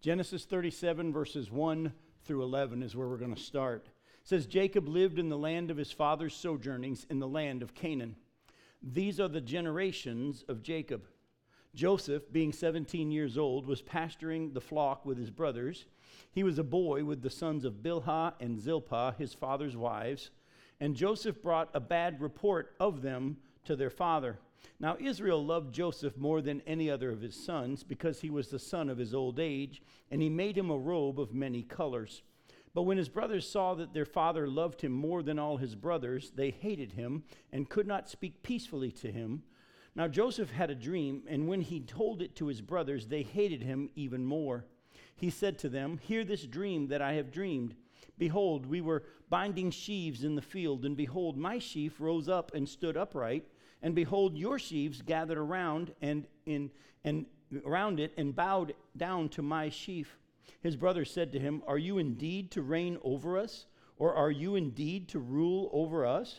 Genesis 37, verses 1 through 11 is where we're going to start. It says, Jacob lived in the land of his father's sojournings in the land of Canaan. These are the generations of Jacob. Joseph, being 17 years old, was pasturing the flock with his brothers. He was a boy with the sons of Bilhah and Zilpah, his father's wives. And Joseph brought a bad report of them to their father. Now Israel loved Joseph more than any other of his sons, because he was the son of his old age, and he made him a robe of many colors. But when his brothers saw that their father loved him more than all his brothers, they hated him and could not speak peacefully to him. Now Joseph had a dream, and when he told it to his brothers, they hated him even more. He said to them, "Hear this dream that I have dreamed. Behold, we were binding sheaves in the field, and behold, my sheaf rose up and stood upright, and behold, your sheaves gathered around and around it and bowed down to my sheaf." His brothers said to him, "Are you indeed to reign over us, or are you indeed to rule over us?"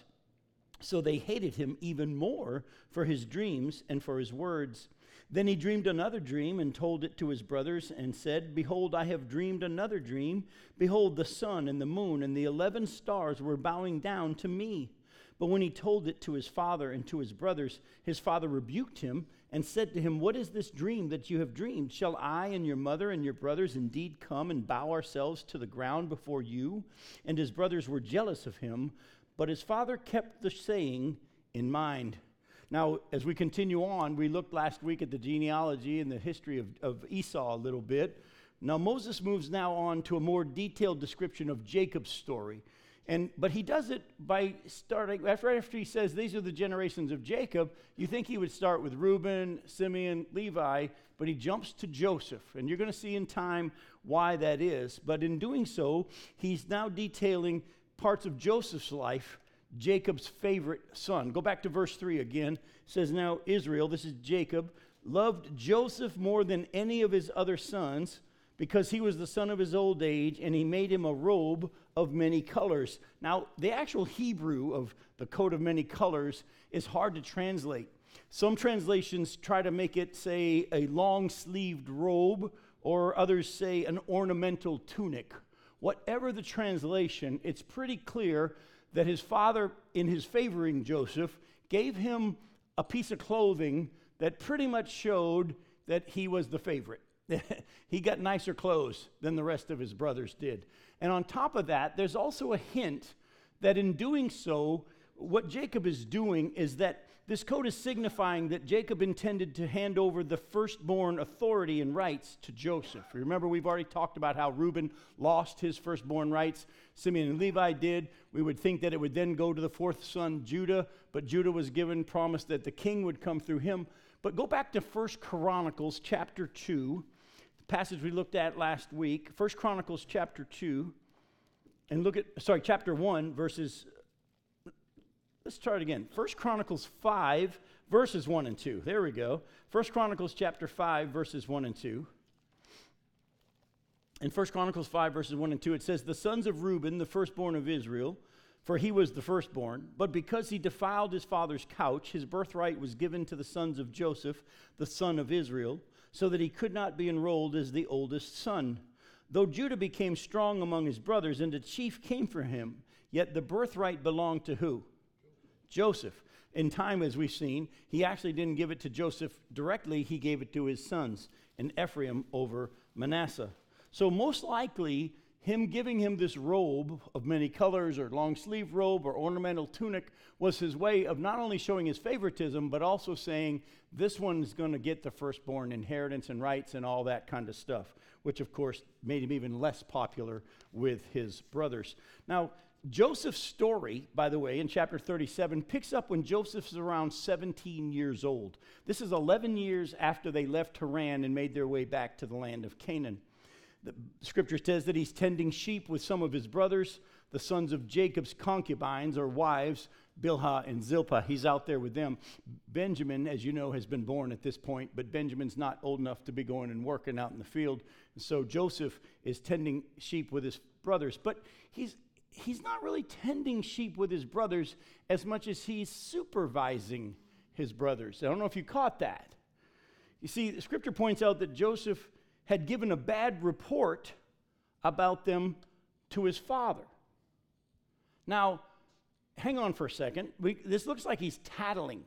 So they hated him even more for his dreams and for his words. Then he dreamed another dream and told it to his brothers and said, "Behold, I have dreamed another dream. Behold, the sun and the moon and the 11 stars were bowing down to me." But when he told it to his father and to his brothers, his father rebuked him and said to him, "What is this dream that you have dreamed? Shall I and your mother and your brothers indeed come and bow ourselves to the ground before you?" And his brothers were jealous of him, but his father kept the saying in mind. Now, as we continue on, we looked last week at the genealogy and the history of Esau a little bit. Now, Moses moves now on to a more detailed description of Jacob's story. But he does it by starting, right after he says, these are the generations of Jacob, you think he would start with Reuben, Simeon, Levi, but he jumps to Joseph. And you're going to see in time why that is. But in doing so, he's now detailing parts of Joseph's life, Jacob's favorite son. Go back to verse 3 again. It says, "Now Israel," this is Jacob, "loved Joseph more than any of his other sons, because he was the son of his old age, and he made him a robe of many colors." Now, the actual Hebrew of the coat of many colors is hard to translate. Some translations try to make it say a long-sleeved robe, or others say an ornamental tunic. Whatever the translation, it's pretty clear that his father, in his favoring Joseph, gave him a piece of clothing that pretty much showed that he was the favorite. He got nicer clothes than the rest of his brothers did. And on top of that, there's also a hint that in doing so, what Jacob is doing is that this coat is signifying that Jacob intended to hand over the firstborn authority and rights to Joseph. Remember, we've already talked about how Reuben lost his firstborn rights. Simeon and Levi did. We would think that it would then go to the fourth son, Judah, but Judah was given promise that the king would come through him. But go back to 1 Chronicles chapter 2, the passage we looked at last week. 1 Chronicles chapter 2, and chapter 1, verses... Let's try it again. 1 Chronicles 5, verses 1 and 2. There we go. 1 Chronicles chapter 5, verses 1 and 2. In 1 Chronicles 5, verses 1 and 2, it says, "The sons of Reuben, the firstborn of Israel, for he was the firstborn, but because he defiled his father's couch, his birthright was given to the sons of Joseph, the son of Israel, so that he could not be enrolled as the oldest son. Though Judah became strong among his brothers, and a chief came for him, yet the birthright belonged to who? Joseph. In time, as we've seen, he actually didn't give it to Joseph directly. He gave it to his sons, and Ephraim over Manasseh. So most likely, him giving him this robe of many colors, or long sleeve robe, or ornamental tunic, was his way of not only showing his favoritism, but also saying, this one's going to get the firstborn inheritance and rights and all that kind of stuff, which of course made him even less popular with his brothers. Now, Joseph's story, by the way, in chapter 37, picks up when Joseph's around 17 years old. This is 11 years after they left Haran and made their way back to the land of Canaan. The scripture says that he's tending sheep with some of his brothers, the sons of Jacob's concubines or wives, Bilhah and Zilpah. He's out there with them. Benjamin, as you know, has been born at this point, but Benjamin's not old enough to be going and working out in the field. And so Joseph is tending sheep with his brothers, but he's not really tending sheep with his brothers as much as he's supervising his brothers. I don't know if you caught that. You see, the scripture points out that Joseph had given a bad report about them to his father. Now, hang on for a second. This looks like he's tattling.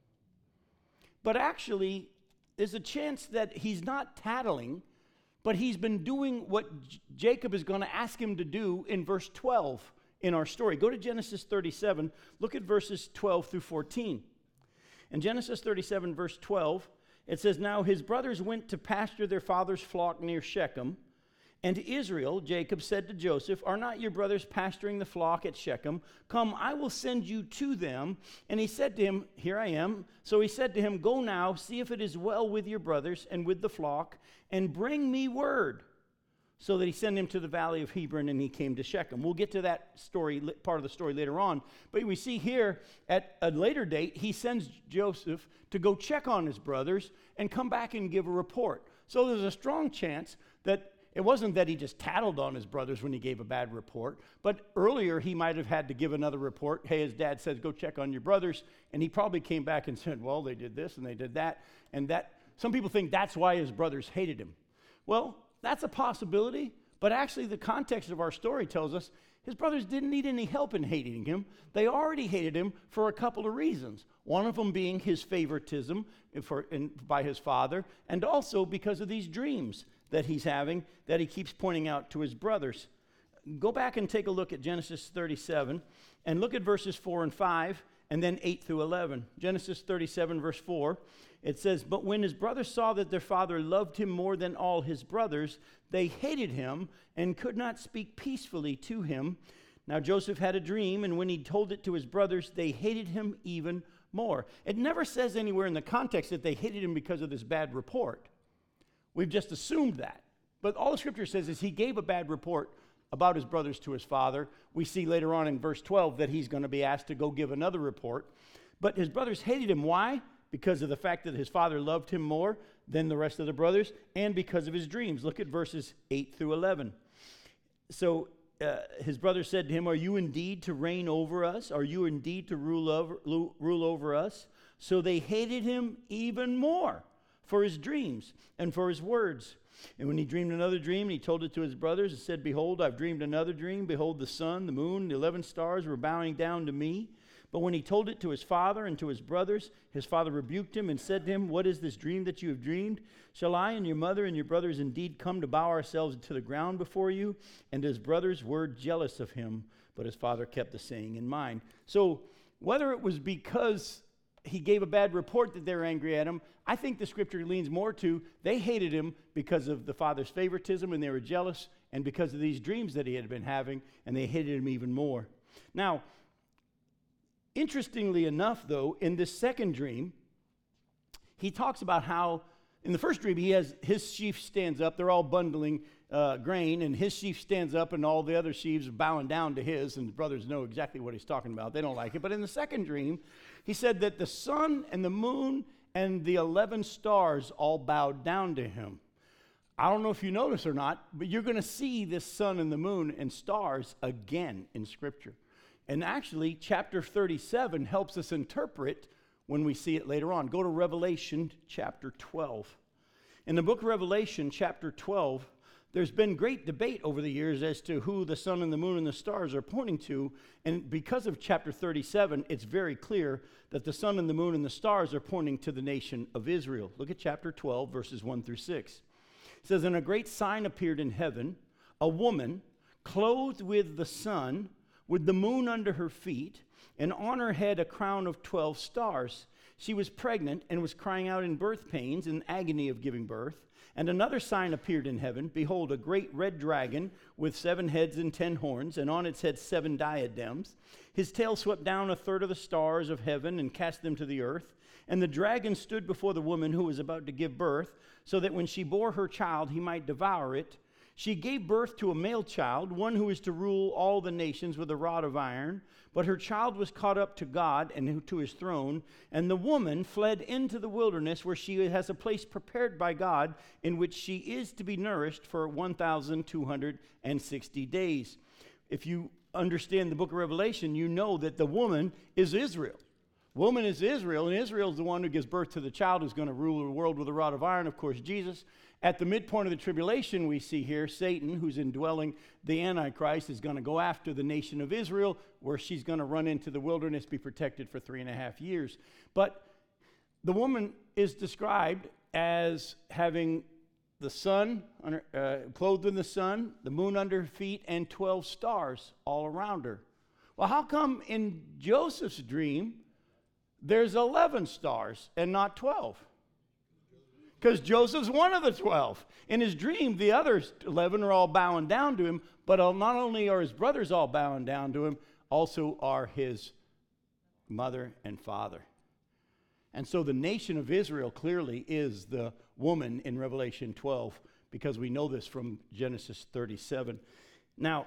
But actually, there's a chance that he's not tattling, but he's been doing what Jacob is going to ask him to do in verse 12 in our story. Go to Genesis 37. Look at verses 12 through 14. In Genesis 37, verse 12, it says, "Now his brothers went to pasture their father's flock near Shechem. And Israel, Jacob, said to Joseph, 'Are not your brothers pasturing the flock at Shechem? Come, I will send you to them.' And he said to him, 'Here I am.' So he said to him, 'Go now, see if it is well with your brothers and with the flock, and bring me word.' So that he sent him to the valley of Hebron, and he came to Shechem." We'll get to that story, part of the story later on. But we see here at a later date, he sends Joseph to go check on his brothers and come back and give a report. So there's a strong chance that it wasn't that he just tattled on his brothers when he gave a bad report, but earlier he might have had to give another report. Hey, his dad says, go check on your brothers. And he probably came back and said, well, they did this and they did that. And that, some people think that's why his brothers hated him. Well, that's a possibility, but actually the context of our story tells us his brothers didn't need any help in hating him. They already hated him for a couple of reasons. One of them being his favoritism by his father, and also because of these dreams that he's having that he keeps pointing out to his brothers. Go back and take a look at Genesis 37 and look at verses 4 and 5 and then 8 through 11. Genesis 37 verse 4, it says, "But when his brothers saw that their father loved him more than all his brothers, they hated him and could not speak peacefully to him. Now Joseph had a dream, and when he told it to his brothers, they hated him even more." It never says anywhere in the context that they hated him because of this bad report. We've just assumed that. But all the scripture says is he gave a bad report about his brothers to his father. We see later on in verse 12 that he's going to be asked to go give another report. But his brothers hated him. Why? Because of the fact that his father loved him more than the rest of the brothers, and because of his dreams. Look at verses 8 through 11. So his brothers said to him, "Are you indeed to reign over us? Are you indeed to rule over us?" So they hated him even more for his dreams and for his words. And when he dreamed another dream, he told it to his brothers and said, "Behold, I've dreamed another dream. Behold, the sun, the moon, the 11 stars were bowing down to me." But when he told it to his father and to his brothers, his father rebuked him and said to him, "What is this dream that you have dreamed? Shall I and your mother and your brothers indeed come to bow ourselves to the ground before you?" And his brothers were jealous of him, but his father kept the saying in mind. So whether it was because he gave a bad report that they were angry at him, I think the scripture leans more to they hated him because of the father's favoritism and they were jealous, and because of these dreams that he had been having, and they hated him even more. Now, interestingly enough, though, in this second dream, he talks about how in the first dream, his sheaf stands up. They're all bundling grain, and his sheaf stands up, and all the other sheaves are bowing down to his, and the brothers know exactly what he's talking about. They don't like it. But in the second dream, he said that the sun and the moon and the 11 stars all bowed down to him. I don't know if you notice or not, but you're going to see this sun and the moon and stars again in Scripture. And actually, chapter 37 helps us interpret when we see it later on. Go to Revelation chapter 12. In the book of Revelation chapter 12, there's been great debate over the years as to who the sun and the moon and the stars are pointing to. And because of chapter 37, it's very clear that the sun and the moon and the stars are pointing to the nation of Israel. Look at chapter 12, verses 1 through 6. It says, "And a great sign appeared in heaven, a woman clothed with the sun, with the moon under her feet, and on her head a crown of 12 stars. She was pregnant and was crying out in birth pains and agony of giving birth. And another sign appeared in heaven. Behold, a great red dragon with 7 heads and 10 horns, and on its head 7 diadems. His tail swept down a third of the stars of heaven and cast them to the earth. And the dragon stood before the woman who was about to give birth, so that when she bore her child, he might devour it. She gave birth to a male child, one who is to rule all the nations with a rod of iron. But her child was caught up to God and to his throne. And the woman fled into the wilderness, where she has a place prepared by God, in which she is to be nourished for 1,260 days. If you understand the book of Revelation, you know that the woman is Israel. Woman is Israel, and Israel is the one who gives birth to the child who's going to rule the world with a rod of iron, of course, Jesus. at the midpoint of the tribulation, we see here Satan, who's indwelling the Antichrist, is going to go after the nation of Israel, where she's going to run into the wilderness, be protected for 3.5 years. But the woman is described as having the sun, clothed in the sun, the moon under her feet, and 12 stars all around her. Well, how come in Joseph's dream there's 11 stars and not 12? Because Joseph's one of the 12. In his dream, the other 11 are all bowing down to him, but not only are his brothers all bowing down to him, also are his mother and father. And so the nation of Israel clearly is the woman in Revelation 12, because we know this from Genesis 37. Now,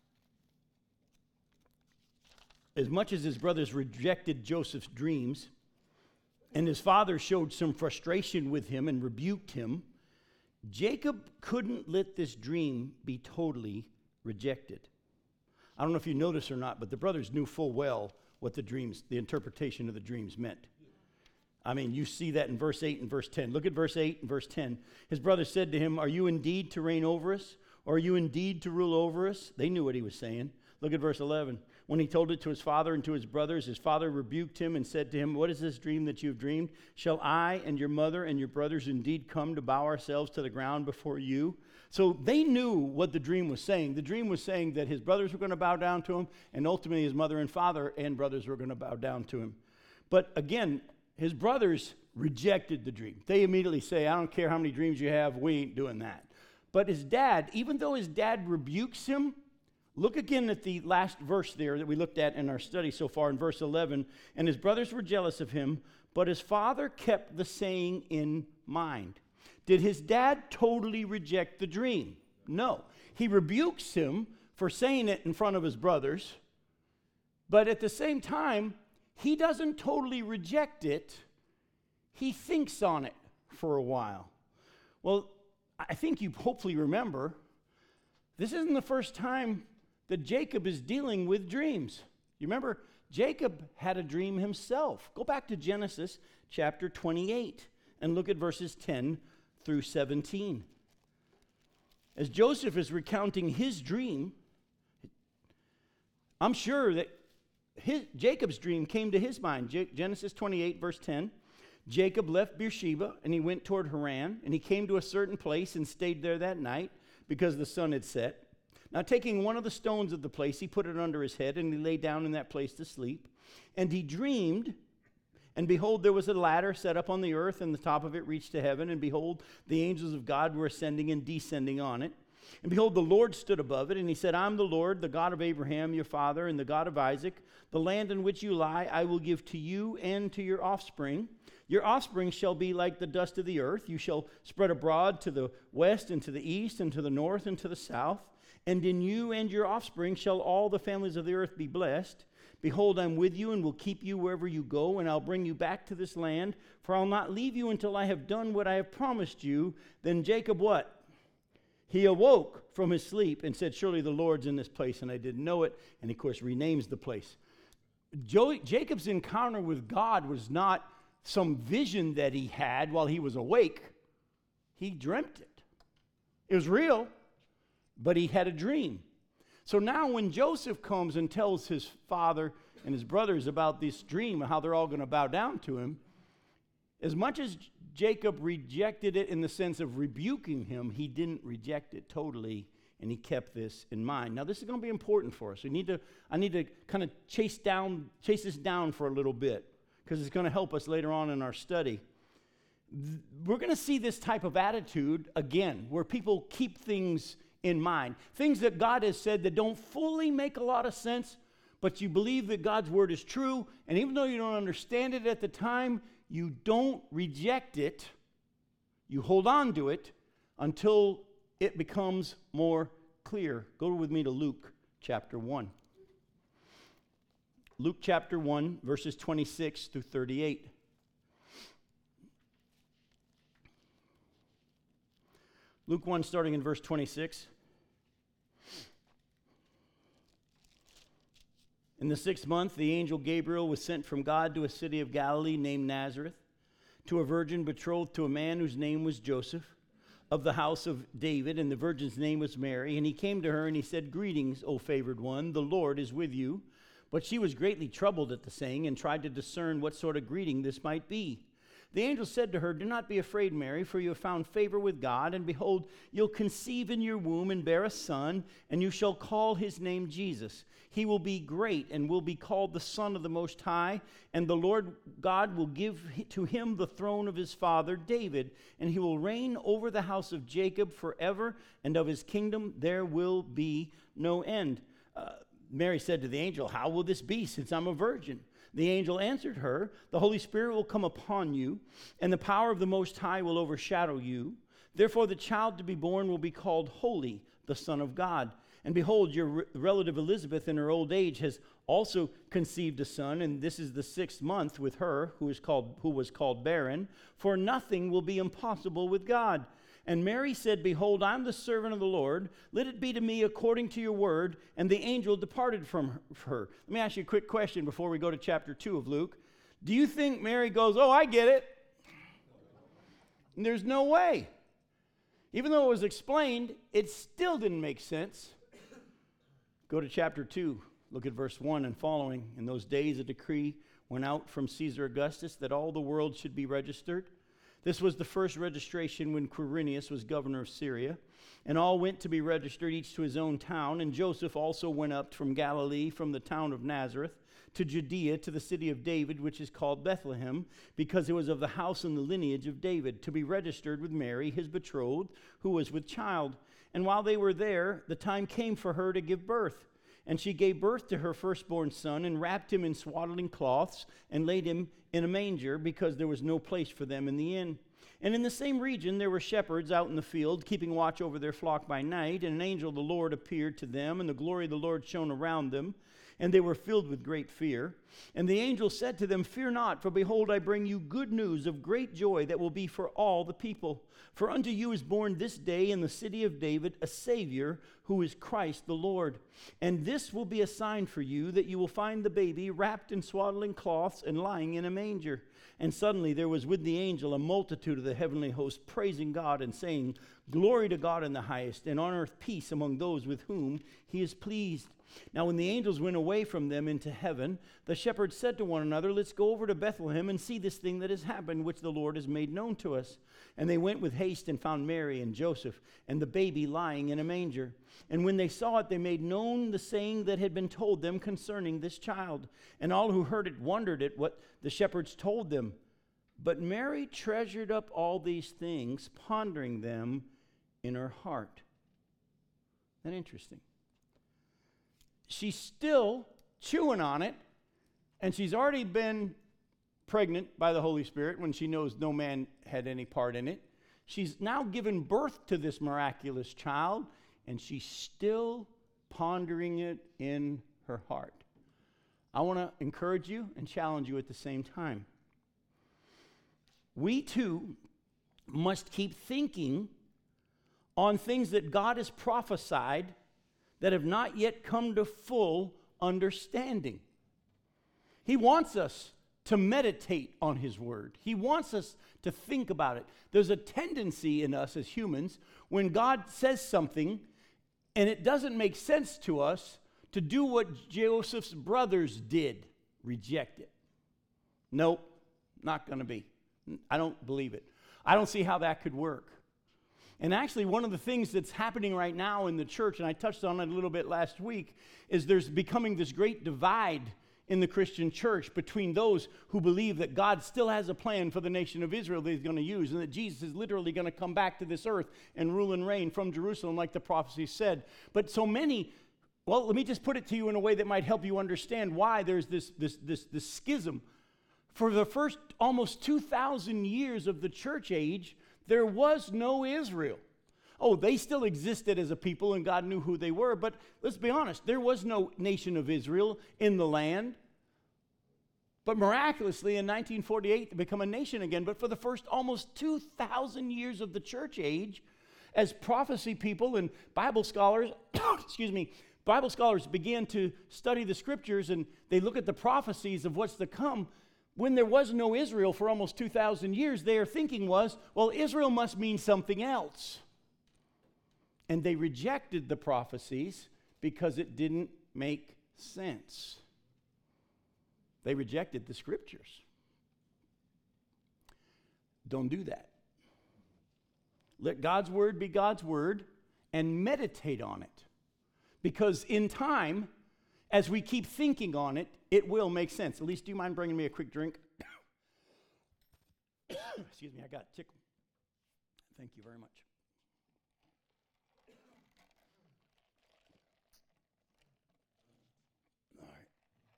as much as his brothers rejected Joseph's dreams, and his father showed some frustration with him and rebuked him, Jacob couldn't let this dream be totally rejected. I don't know if you noticed or not, but the brothers knew full well what the interpretation of the dreams meant. I mean, you see that in verse 8 and verse 10. Look at verse 8 and verse 10. His brother said to him, "Are you indeed to reign over us? Or are you indeed to rule over us?" They knew what he was saying. Look at verse 11. When he told it to his father and to his brothers, his father rebuked him and said to him, "What is this dream that you have dreamed? Shall I and your mother and your brothers indeed come to bow ourselves to the ground before you?" So they knew what the dream was saying. The dream was saying that his brothers were going to bow down to him, and ultimately his mother and father and brothers were going to bow down to him. But again, his brothers rejected the dream. They immediately say, "I don't care how many dreams you have, we ain't doing that." But his dad, even though his dad rebukes him, look again at the last verse there that we looked at in our study so far in verse 11. "And his brothers were jealous of him, but his father kept the saying in mind." Did his dad totally reject the dream? No. He rebukes him for saying it in front of his brothers, but at the same time, he doesn't totally reject it. He thinks on it for a while. Well, I think you hopefully remember, this isn't the first time that Jacob is dealing with dreams. You remember, Jacob had a dream himself. Go back to Genesis chapter 28 and look at verses 10 through 17. As Joseph is recounting his dream, I'm sure that Jacob's dream came to his mind. Genesis 28, verse 10. "Jacob left Beersheba, and he went toward Haran, and he came to a certain place and stayed there that night, because the sun had set. Now, taking one of the stones of the place, he put it under his head, and he lay down in that place to sleep. And he dreamed, and behold, there was a ladder set up on the earth, and the top of it reached to heaven, and behold, the angels of God were ascending and descending on it. And behold, the Lord stood above it, and he said, 'I'm the Lord, the God of Abraham, your father, and the God of Isaac. The land in which you lie I will give to you and to your offspring. Your offspring shall be like the dust of the earth. You shall spread abroad to the west and to the east and to the north and to the south. And in you and your offspring shall all the families of the earth be blessed. Behold, I'm with you and will keep you wherever you go, and I'll bring you back to this land, for I'll not leave you until I have done what I have promised you.' Then Jacob," what? "He awoke from his sleep and said, 'Surely the Lord's in this place, and I didn't know it.'" And of course renames the place. Jacob's encounter with God was not some vision that he had while he was awake. He dreamt it. It was real, but he had a dream. So now when Joseph comes and tells his father and his brothers about this dream and how they're all going to bow down to him, as much as Jacob rejected it in the sense of rebuking him, he didn't reject it totally, and he kept this in mind. Now, this is going to be important for us. I need to kind of chase this down for a little bit, because it's going to help us later on in our study. We're going to see this type of attitude again, where people keep things in mind. Things that God has said that don't fully make a lot of sense, but you believe that God's word is true, and even though you don't understand it at the time, you don't reject it. You hold on to it until it becomes more clear. Go with me to Luke chapter 1. Luke chapter 1, verses 26 through 38. Luke 1, starting in verse 26. "In the 6th month, the angel Gabriel was sent from God to a city of Galilee named Nazareth, to a virgin betrothed to a man whose name was Joseph, of the house of David, and the virgin's name was Mary. And he came to her and he said, "Greetings, O favored one, the Lord is with you." But she was greatly troubled at the saying and tried to discern what sort of greeting this might be. The angel said to her, "Do not be afraid, Mary, for you have found favor with God, and behold, you'll conceive in your womb and bear a son, and you shall call his name Jesus. He will be great and will be called the Son of the Most High, and the Lord God will give to him the throne of his father David, and he will reign over the house of Jacob forever, and of his kingdom there will be no end." Mary said to the angel, "How will this be, since I'm a virgin?" The angel answered her, "The Holy Spirit will come upon you, and the power of the Most High will overshadow you. Therefore the child to be born will be called Holy, the Son of God. And behold, your relative Elizabeth in her old age has also conceived a son, and this is the 6th month with her, who was called barren, for nothing will be impossible with God." And Mary said, "Behold, I'm the servant of the Lord. Let it be to me according to your word." And the angel departed from her. Let me ask you a quick question before we go to chapter 2 of Luke. Do you think Mary goes, "Oh, I get it"? And there's no way. Even though it was explained, it still didn't make sense. Go to chapter 2. Look at verse 1 and following. "In those days a decree went out from Caesar Augustus that all the world should be registered. This was the first registration when Quirinius was governor of Syria. And all went to be registered, each to his own town. And Joseph also went up from Galilee, from the town of Nazareth, to Judea, to the city of David, which is called Bethlehem, because it was of the house and the lineage of David, to be registered with Mary, his betrothed, who was with child. And while they were there, the time came for her to give birth. And she gave birth to her firstborn son, and wrapped him in swaddling cloths, and laid him in a manger, because there was no place for them in the inn. And in the same region there were shepherds out in the field, keeping watch over their flock by night. And an angel of the Lord appeared to them, and the glory of the Lord shone around them, and they were filled with great fear. And the angel said to them, "Fear not, for behold, I bring you good news of great joy that will be for all the people. For unto you is born this day in the city of David a Savior, who is Christ the Lord. And this will be a sign for you, that you will find the baby wrapped in swaddling cloths and lying in a manger." And suddenly there was with the angel a multitude of the heavenly host, praising God and saying, "Glory to God in the highest, and on earth peace among those with whom he is pleased." Now when the angels went away from them into heaven, the shepherds said to one another, "Let's go over to Bethlehem and see this thing that has happened, which the Lord has made known to us." And they went with haste and found Mary and Joseph and the baby lying in a manger. And when they saw it, they made known the saying that had been told them concerning this child. And all who heard it wondered at what the shepherds told them. But Mary treasured up all these things, pondering them in her heart. Isn't that interesting? She's still chewing on it, and she's already been pregnant by the Holy Spirit when she knows no man had any part in it. She's now given birth to this miraculous child, and she's still pondering it in her heart. I want to encourage you and challenge you at the same time. We too must keep thinking on things that God has prophesied that have not yet come to full understanding. He wants us to meditate on his word. He wants us to think about it. There's a tendency in us as humans, when God says something and it doesn't make sense to us, to do what Joseph's brothers did, reject it. Nope, not going to be. I don't believe it. I don't see how that could work. And actually, one of the things that's happening right now in the church, and I touched on it a little bit last week, is there's becoming this great divide in the Christian church between those who believe that God still has a plan for the nation of Israel that he's going to use, and that Jesus is literally going to come back to this earth and rule and reign from Jerusalem like the prophecy said. But so many, well, let me just put it to you in a way that might help you understand why there's this schism. For the first almost 2,000 years of the church age, there was no Israel. Oh, they still existed as a people, and God knew who they were, but let's be honest, there was no nation of Israel in the land. But miraculously, in 1948, they become a nation again. But for the first almost 2,000 years of the church age, as prophecy people and Bible scholars, Bible scholars began to study the scriptures, and they look at the prophecies of what's to come, When there was no Israel for almost 2,000 years, their thinking was, well, Israel must mean something else. And they rejected the prophecies because it didn't make sense. They rejected the scriptures. Don't do that. Let God's word be God's word and meditate on it. Because in time, as we keep thinking on it, it will make sense. Elise, do you mind bringing me a quick drink? Excuse me, I got a tickle. Thank you very much. All right.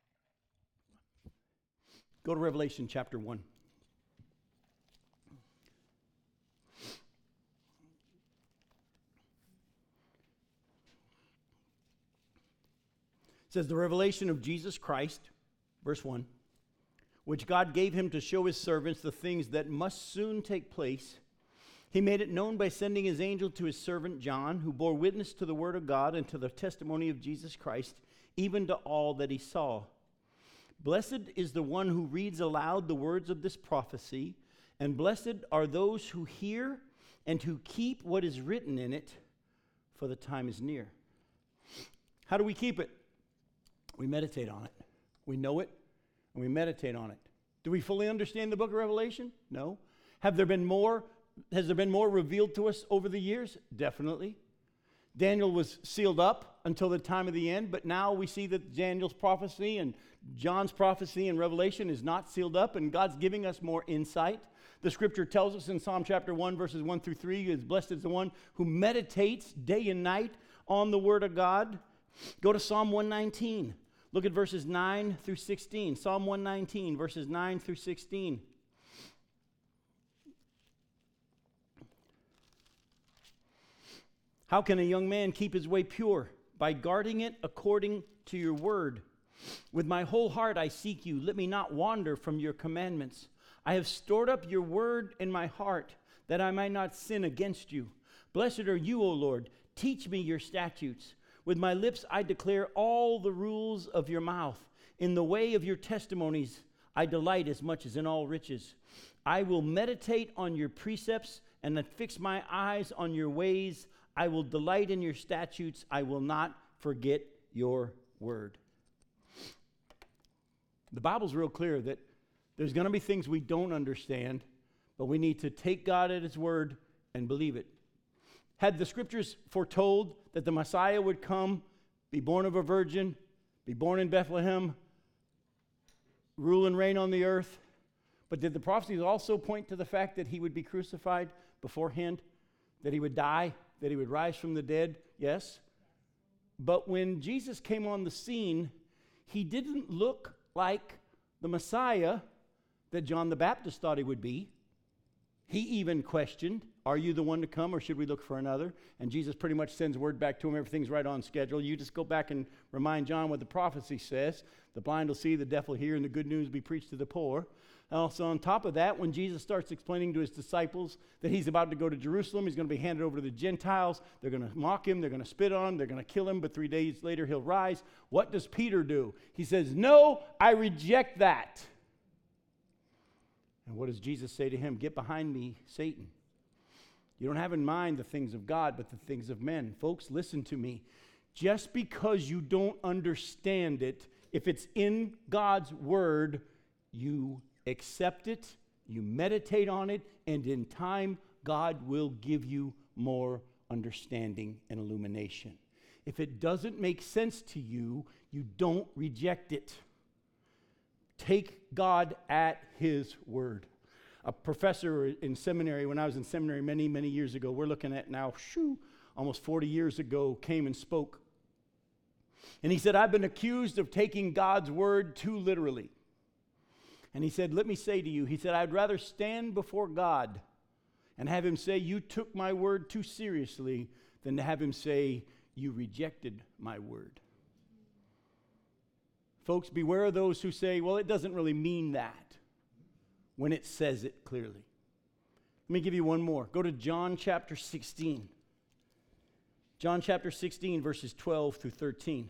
Go to Revelation chapter 1. It says, the revelation of Jesus Christ, verse 1, which God gave him to show his servants the things that must soon take place. He made it known by sending his angel to his servant John, who bore witness to the word of God and to the testimony of Jesus Christ, even to all that he saw. Blessed is the one who reads aloud the words of this prophecy, and blessed are those who hear and who keep what is written in it, for the time is near. How do we keep it? We meditate on it. We know it, and we meditate on it. Do we fully understand the book of Revelation? No. Has there been more revealed to us over the years? Definitely. Daniel was sealed up until the time of the end, but now we see that Daniel's prophecy and John's prophecy in Revelation is not sealed up, and God's giving us more insight. The scripture tells us in Psalm chapter 1, verses 1 through 3, is blessed is the one who meditates day and night on the word of God. Go to Psalm 119. Look at verses 9 through 16. Psalm 119, verses 9 through 16. How can a young man keep his way pure? By guarding it according to your word. With my whole heart I seek you. Let me not wander from your commandments. I have stored up your word in my heart, that I might not sin against you. Blessed are you, O Lord. Teach me your statutes. With my lips I declare all the rules of your mouth. In the way of your testimonies I delight as much as in all riches. I will meditate on your precepts and fix my eyes on your ways. I will delight in your statutes. I will not forget your word. The Bible's real clear that there's going to be things we don't understand, but we need to take God at his word and believe it. Had the scriptures foretold that the Messiah would come, be born of a virgin, be born in Bethlehem, rule and reign on the earth? But did the prophecies also point to the fact that he would be crucified beforehand, that he would die, that he would rise from the dead? Yes. But when Jesus came on the scene, he didn't look like the Messiah that John the Baptist thought he would be. He even questioned, are you the one to come or should we look for another? And Jesus pretty much sends word back to him, everything's right on schedule. You just go back and remind John what the prophecy says. The blind will see, the deaf will hear, and the good news will be preached to the poor. And also on top of that, when Jesus starts explaining to his disciples that he's about to go to Jerusalem, he's going to be handed over to the Gentiles. They're going to mock him, they're going to spit on him, they're going to kill him, but 3 days later he'll rise. What does Peter do? He says, no, I reject that. And what does Jesus say to him? Get behind me, Satan. You don't have in mind the things of God, but the things of men. Folks, listen to me. Just because you don't understand it, if it's in God's word, you accept it, you meditate on it, and in time, God will give you more understanding and illumination. If it doesn't make sense to you, you don't reject it. Take God at his word. A professor in seminary, when I was in seminary many, many years ago, we're looking at now, almost 40 years ago, came and spoke. And he said, I've been accused of taking God's word too literally. And he said, let me say to you, he said, I'd rather stand before God and have him say, you took my word too seriously, than to have him say, you rejected my word. Folks, beware of those who say, well, it doesn't really mean that, when it says it clearly. Let me give you one more. Go to John chapter 16. John chapter 16, verses 12 through 13.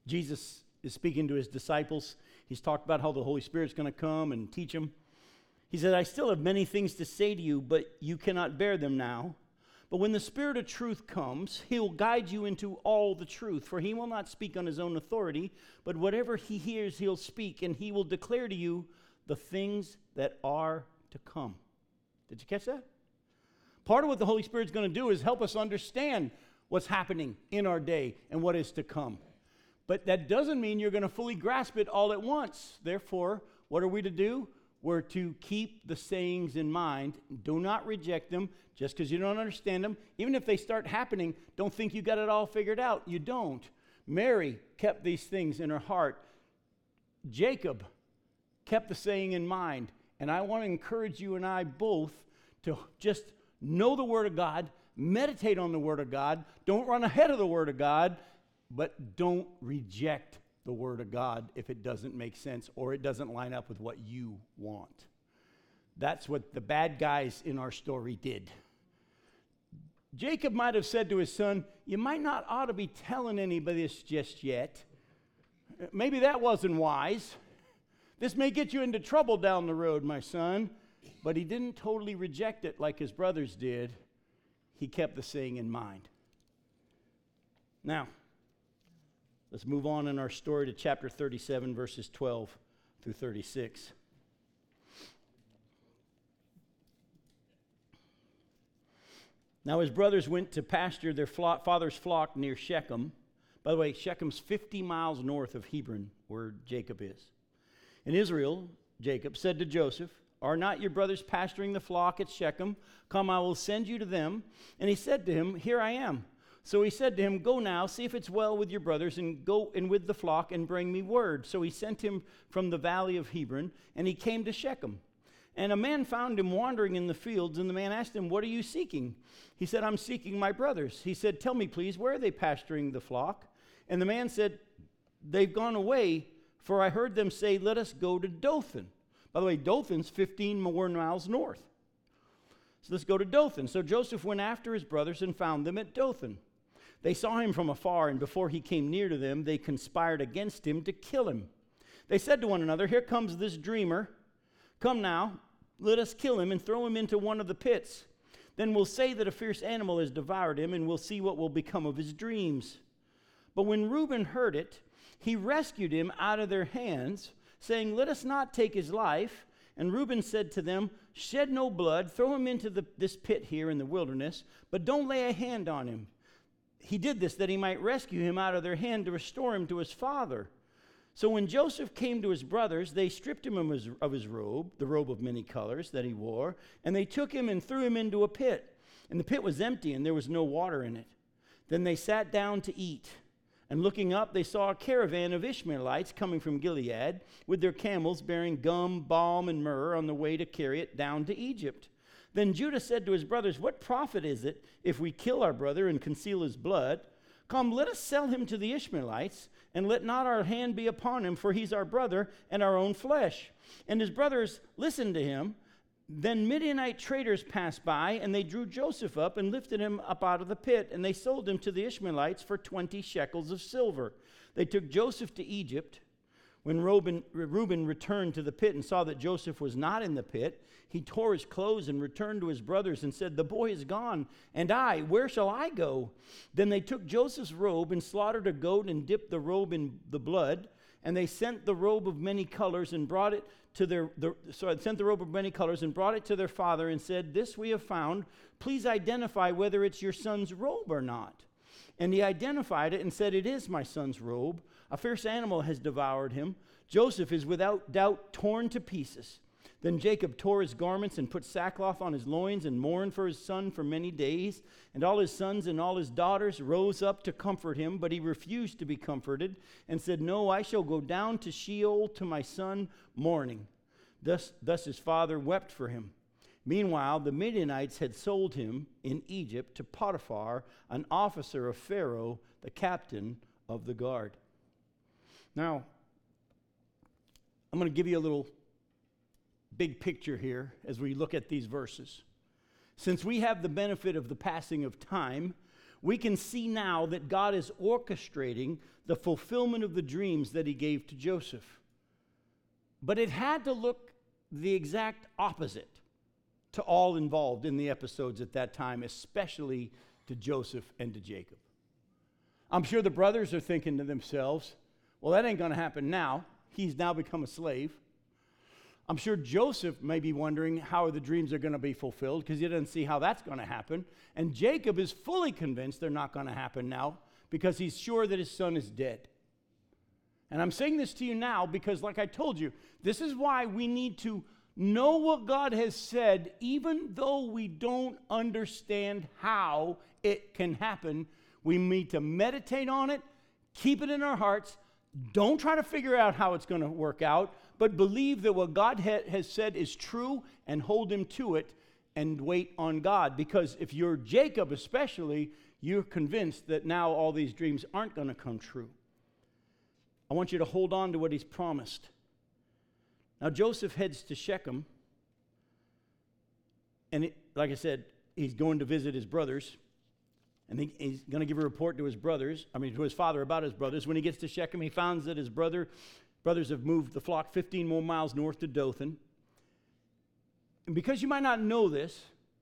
Jesus is speaking to his disciples. He's talked about how the Holy Spirit's going to come and teach them. He said, I still have many things to say to you, but you cannot bear them now. But when the Spirit of truth comes, he will guide you into all the truth. For he will not speak on his own authority, but whatever he hears, he'll speak, and he will declare to you the things that are to come. Did you catch that? Part of what the Holy Spirit's going to do is help us understand what's happening in our day and what is to come. But that doesn't mean you're going to fully grasp it all at once. Therefore, what are we to do? We're to keep the sayings in mind. Do not reject them just because you don't understand them. Even if they start happening, don't think you got it all figured out. You don't. Mary kept these things in her heart. Jacob kept the saying in mind. And I want to encourage you and I both to just know the Word of God, meditate on the Word of God. Don't run ahead of the Word of God, but don't reject the Word of God if it doesn't make sense or it doesn't line up with what you want. That's what the bad guys in our story did. Jacob might have said to his son, you might not ought to be telling anybody this just yet. Maybe that wasn't wise. This may get you into trouble down the road, my son. But he didn't totally reject it like his brothers did. He kept the saying in mind. Now, let's move on in our story to chapter 37, verses 12 through 36. Now his brothers went to pasture their father's flock near Shechem. By the way, Shechem's 50 miles north of Hebron, where Jacob is. And Israel, Jacob, said to Joseph, are not your brothers pasturing the flock at Shechem? Come, I will send you to them. And he said to him, here I am. So he said to him, go now, see if it's well with your brothers, and go and with the flock and bring me word. So he sent him from the valley of Hebron, and he came to Shechem. And a man found him wandering in the fields, and the man asked him, what are you seeking? He said, I'm seeking my brothers. He said, tell me, please, where are they pasturing the flock? And the man said, they've gone away, for I heard them say, let us go to Dothan. By the way, Dothan's 15 more miles north. So let's go to Dothan. So Joseph went after his brothers and found them at Dothan. They saw him from afar, and before he came near to them, they conspired against him to kill him. They said to one another, here comes this dreamer. Come now, let us kill him and throw him into one of the pits. Then we'll say that a fierce animal has devoured him, and we'll see what will become of his dreams. But when Reuben heard it, he rescued him out of their hands, saying, let us not take his life. And Reuben said to them, shed no blood, throw him into this pit here in the wilderness, but don't lay a hand on him. He did this that he might rescue him out of their hand to restore him to his father. So when Joseph came to his brothers, they stripped him of his robe, the robe of many colors that he wore, and they took him and threw him into a pit. And the pit was empty, and there was no water in it. Then they sat down to eat. And looking up, they saw a caravan of Ishmaelites coming from Gilead with their camels bearing gum, balm, and myrrh on the way to carry it down to Egypt. Then Judah said to his brothers, what profit is it if we kill our brother and conceal his blood? Come, let us sell him to the Ishmaelites, and let not our hand be upon him, for he's our brother and our own flesh. And his brothers listened to him. Then Midianite traders passed by, and they drew Joseph up and lifted him up out of the pit, and they sold him to the Ishmaelites for 20 shekels of silver. They took Joseph to Egypt. When Reuben returned to the pit and saw that Joseph was not in the pit, he tore his clothes and returned to his brothers and said, the boy is gone, and I, where shall I go? Then they took Joseph's robe and slaughtered a goat and dipped the robe in the blood, and they sent the robe of many colors and brought it to their father and said, this we have found. Please identify whether it's your son's robe or not. And he identified it and said, it is my son's robe. A fierce animal has devoured him. Joseph is without doubt torn to pieces. Then Jacob tore his garments and put sackcloth on his loins and mourned for his son for many days. And all his sons and all his daughters rose up to comfort him, but he refused to be comforted and said, no, I shall go down to Sheol to my son mourning. Thus his father wept for him. Meanwhile, the Midianites had sold him in Egypt to Potiphar, an officer of Pharaoh, the captain of the guard. Now, I'm going to give you a little big picture here as we look at these verses. Since we have the benefit of the passing of time, we can see now that God is orchestrating the fulfillment of the dreams that he gave to Joseph. But it had to look the exact opposite to all involved in the episodes at that time, especially to Joseph and to Jacob. I'm sure the brothers are thinking to themselves, well, that ain't going to happen now. He's now become a slave. I'm sure Joseph may be wondering how the dreams are going to be fulfilled because he doesn't see how that's going to happen. And Jacob is fully convinced they're not going to happen now because he's sure that his son is dead. And I'm saying this to you now because, like I told you, this is why we need to know what God has said, even though we don't understand how it can happen. We need to meditate on it, keep it in our hearts. Don't try to figure out how it's going to work out, but believe that what God has said is true and hold him to it and wait on God. Because if you're Jacob especially, you're convinced that now all these dreams aren't going to come true. I want you to hold on to what he's promised. Now Joseph heads to Shechem, and like I said, he's going to visit his brothers. And he's going to give a report to his to his father about his brothers. When he gets to Shechem, he finds that his brothers have moved the flock 15 more miles north to Dothan. And because you might not know this,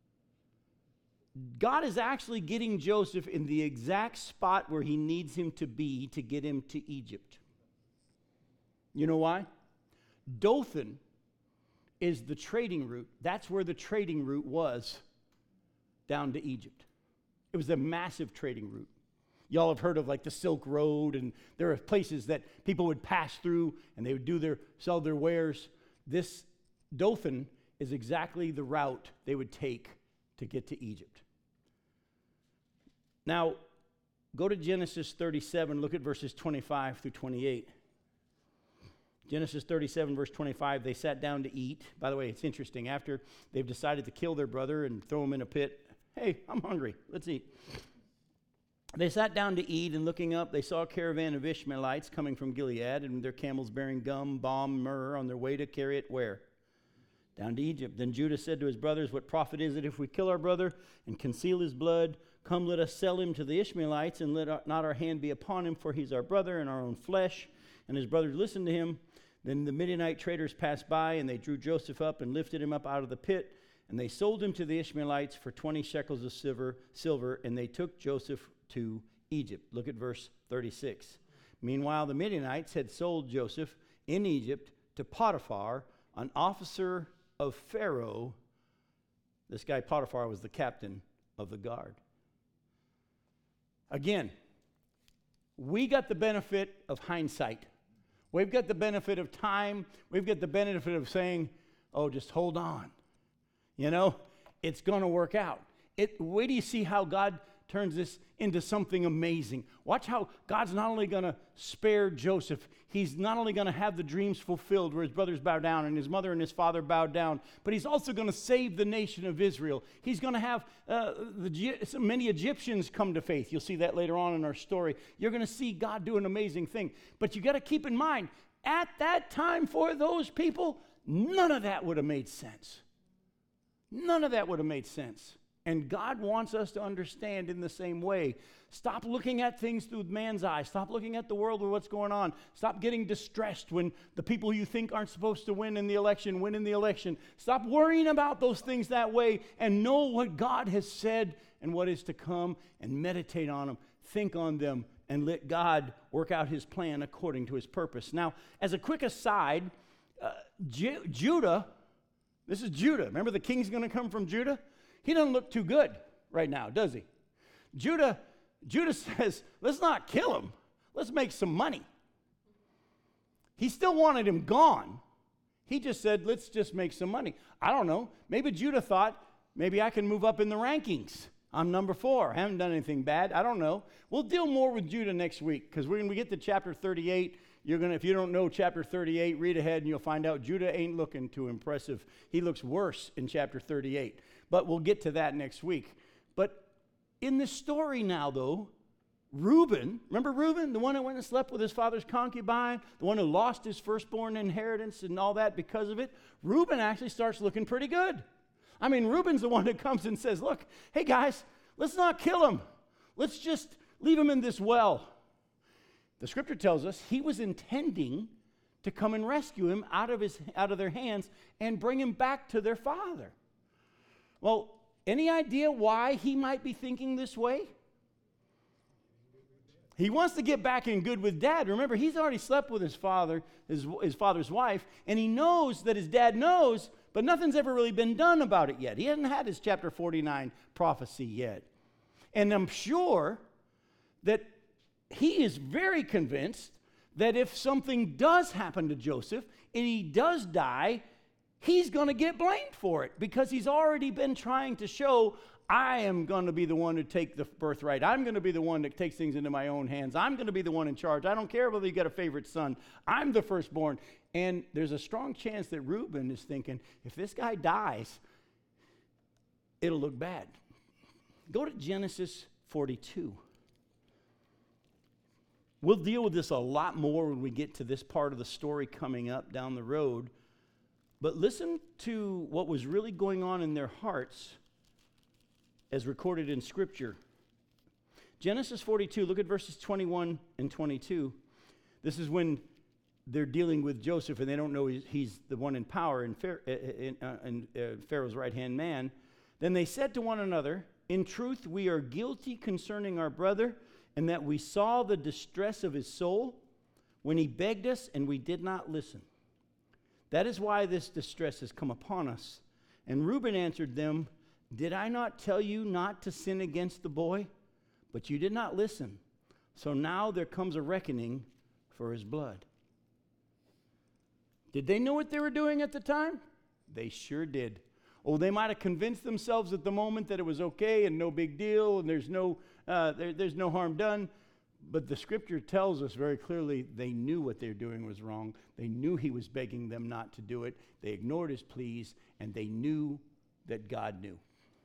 God is actually getting Joseph in the exact spot where he needs him to be to get him to Egypt. You know why? Dothan is the trading route. That's where the trading route was down to Egypt. It was a massive trading route. Y'all have heard of like the Silk Road, and there are places that people would pass through and they would sell their wares. This Dothan is exactly the route they would take to get to Egypt. Now, go to Genesis 37, look at verses 25 through 28. Genesis 37, verse 25, they sat down to eat. By the way, it's interesting. After they've decided to kill their brother and throw him in a pit, hey, I'm hungry. Let's eat. They sat down to eat, and looking up, they saw a caravan of Ishmaelites coming from Gilead, and their camels bearing gum, balm, myrrh, on their way to carry it where? Down to Egypt. Then Judah said to his brothers, what profit is it if we kill our brother and conceal his blood? Come, let us sell him to the Ishmaelites, and let not our hand be upon him, for he's our brother and our own flesh. And his brothers listened to him. Then the Midianite traders passed by, and they drew Joseph up and lifted him up out of the pit. And they sold him to the Ishmaelites for 20 shekels of silver, and they took Joseph to Egypt. Look at verse 36. Meanwhile, the Midianites had sold Joseph in Egypt to Potiphar, an officer of Pharaoh. This guy Potiphar was the captain of the guard. Again, we got the benefit of hindsight. We've got the benefit of time. We've got the benefit of saying, oh, just hold on. You know, it's going to work out. Wait till you see how God turns this into something amazing. Watch how God's not only going to spare Joseph, he's not only going to have the dreams fulfilled where his brothers bow down and his mother and his father bow down, but he's also going to save the nation of Israel. He's going to have many Egyptians come to faith. You'll see that later on in our story. You're going to see God do an amazing thing. But you got to keep in mind, at that time for those people, none of that would have made sense. None of that would have made sense. And God wants us to understand in the same way. Stop looking at things through man's eyes. Stop looking at the world with what's going on. Stop getting distressed when the people you think aren't supposed to win in the election win in the election. Stop worrying about those things that way and know what God has said and what is to come and meditate on them. Think on them and let God work out his plan according to his purpose. Now, as a quick aside, Judah, this is Judah. Remember the king's going to come from Judah? He doesn't look too good right now, does he? Judah says, let's not kill him. Let's make some money. He still wanted him gone. He just said, let's just make some money. I don't know. Maybe Judah thought, maybe I can move up in the rankings. I'm number 4. I haven't done anything bad. I don't know. We'll deal more with Judah next week because when we get to chapter 38, if you don't know chapter 38, read ahead and you'll find out Judah ain't looking too impressive. He looks worse in chapter 38. But we'll get to that next week. But in this story now, though, Reuben, remember Reuben, the one that went and slept with his father's concubine, the one who lost his firstborn inheritance and all that because of it? Reuben actually starts looking pretty good. I mean, Reuben's the one that comes and says, look, hey guys, let's not kill him. Let's just leave him in this well. The scripture tells us he was intending to come and rescue him out of their hands and bring him back to their father. Well, any idea why he might be thinking this way? He wants to get back in good with dad. Remember, he's already slept with his father, his father's wife, and he knows that his dad knows, but nothing's ever really been done about it yet. He hasn't had his chapter 49 prophecy yet. And I'm sure that he is very convinced that if something does happen to Joseph and he does die, he's going to get blamed for it because he's already been trying to show, I am going to be the one to take the birthright. I'm going to be the one that takes things into my own hands. I'm going to be the one in charge. I don't care whether you got a favorite son. I'm the firstborn. And there's a strong chance that Reuben is thinking, if this guy dies, it'll look bad. Go to Genesis 42. We'll deal with this a lot more when we get to this part of the story coming up down the road. But listen to what was really going on in their hearts as recorded in Scripture. Genesis 42, look at verses 21 and 22. This is when they're dealing with Joseph and they don't know he's the one in power and Pharaoh's right-hand man. Then they said to one another, in truth, we are guilty concerning our brother, and that we saw the distress of his soul when he begged us, and we did not listen. That is why this distress has come upon us. And Reuben answered them, did I not tell you not to sin against the boy? But you did not listen. So now there comes a reckoning for his blood. Did they know what they were doing at the time? They sure did. Oh, they might have convinced themselves at the moment that it was okay and no big deal and there's no harm done. But the scripture tells us very clearly they knew what they were doing was wrong. They knew he was begging them not to do it. They ignored his pleas, and they knew that God knew.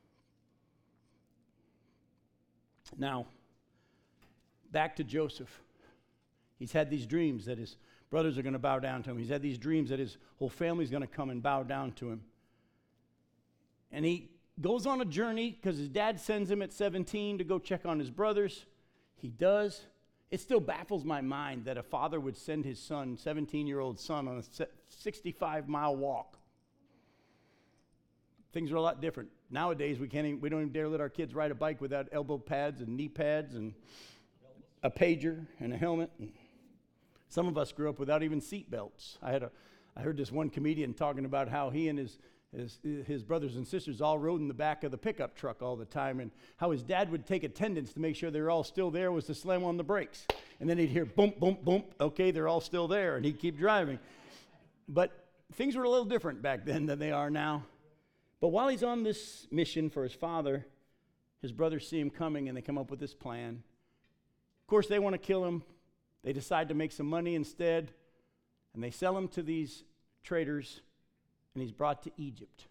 Now, back to Joseph. He's had these dreams that his brothers are going to bow down to him. He's had these dreams that his whole family's going to come and bow down to him. And he goes on a journey because his dad sends him at 17 to go check on his brothers. He does. It still baffles my mind that a father would send his son, 17-year-old son, on a 65-mile walk. Things are a lot different. Nowadays, we don't even dare let our kids ride a bike without elbow pads and knee pads and a pager and a helmet. And some of us grew up without even seat belts. I heard this one comedian talking about how he and his brothers and sisters all rode in the back of the pickup truck all the time, and how his dad would take attendance to make sure they were all still there was to slam on the brakes. And then he'd hear bump, bump, bump. Okay, they're all still there, and he'd keep driving. But things were a little different back then than they are now. But while he's on this mission for his father, his brothers see him coming, and they come up with this plan. Of course, they want to kill him. They decide to make some money instead, and they sell him to these traders, and he's brought to Egypt.